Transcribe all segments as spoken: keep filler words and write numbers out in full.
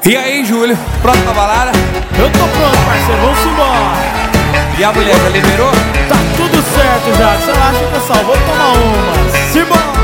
E aí, Júlio, pronto pra balada? Eu tô pronto, parceiro, vamos embora. E a mulher já liberou? Tá tudo certo já, você acha que eu só vou tomar uma? Simbora!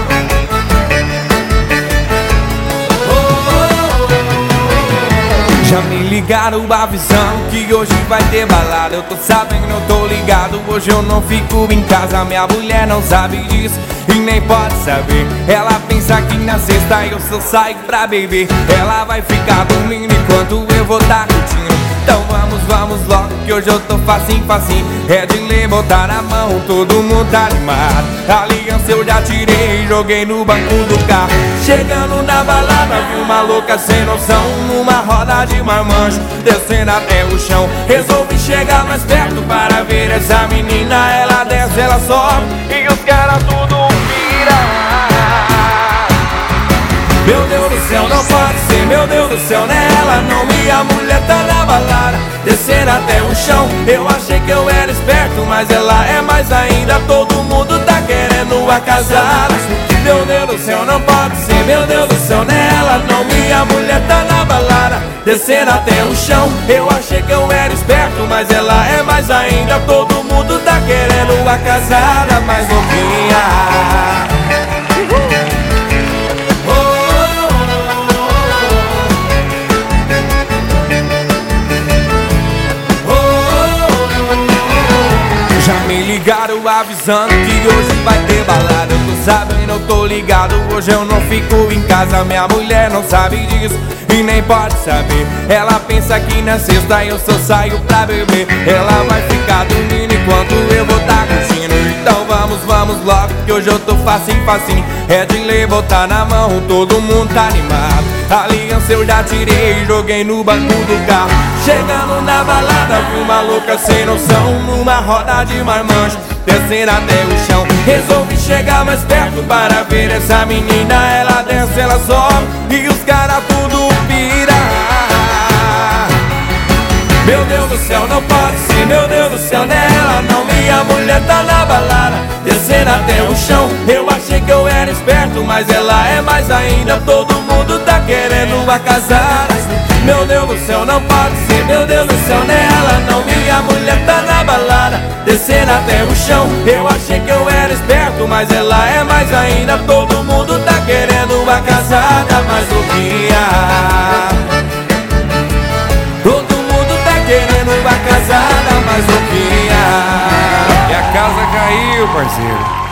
Já me ligaram avisando que hoje vai ter balada. Eu tô sabendo, eu tô ligado, hoje eu não fico em casa. Minha mulher não sabe disso e nem pode saber. Ela pensa que na sexta eu só saio pra beber. Ela vai ficar dormindo enquanto eu vou tá curtindo. Então vamos, vamos logo que hoje eu tô facinho, facinho. É de ler, botar na mão, todo mundo tá animado. A aliança eu já tirei, joguei no banco do carro. Chegando na balada, vi uma louca sem noção, numa roda de marmanjo, descendo até o chão. Resolvi chegar mais perto para ver essa menina. Ela desce, ela sobe e os caras tudo vira. Meu Deus do céu, não pode ser, meu Deus do céu, nela não. Minha mulher tá na balada, descendo até o chão. Eu achei que eu era esperto, mas ela é mais ainda. Todo mundo tá querendo a casada. Meu Deus do céu, não pode ser, meu Deus do céu, nela não. Minha mulher tá na balada, descendo até o chão. Eu achei que eu era esperto, mas ela é mais ainda. Todo mundo tá querendo a casada mais novinha. Já me ligaram avisando que hoje vai ter balada. Eu tô sabendo, eu tô ligado, hoje eu não fico em casa. Minha mulher não sabe disso e nem pode saber. Ela pensa que na sexta eu só saio pra beber. Ela vai ficar dormindo enquanto eu vou tá curtindo. Então vamos, vamos logo que hoje eu tô facinho, facinho. É de ler, botar na mão, todo mundo tá animado. A aliança eu já tirei, joguei no banco do carro. Chegando na balada, vi uma louca sem noção, numa roda de marmanjo, descendo até o chão. Resolvi chegar mais perto para ver essa menina. Ela desce, ela sobe e os caras tudo pira. Meu Deus do céu, não pode ser, meu Deus do céu, nela não. Minha mulher tá na balada, descendo até o chão. Eu achei que eu era esperto, mas ela é mais ainda. Todo mundo tá querendo a casada. Meu Deus do céu, não pode ser, meu Deus do céu, nela não. Minha mulher tá na balada, descendo até o chão. Eu achei que eu era esperto, mas ela é mais ainda. Todo mundo tá querendo a casada mais novinha. Todo mundo tá querendo a casada mais novinha. E a casa caiu, parceiro.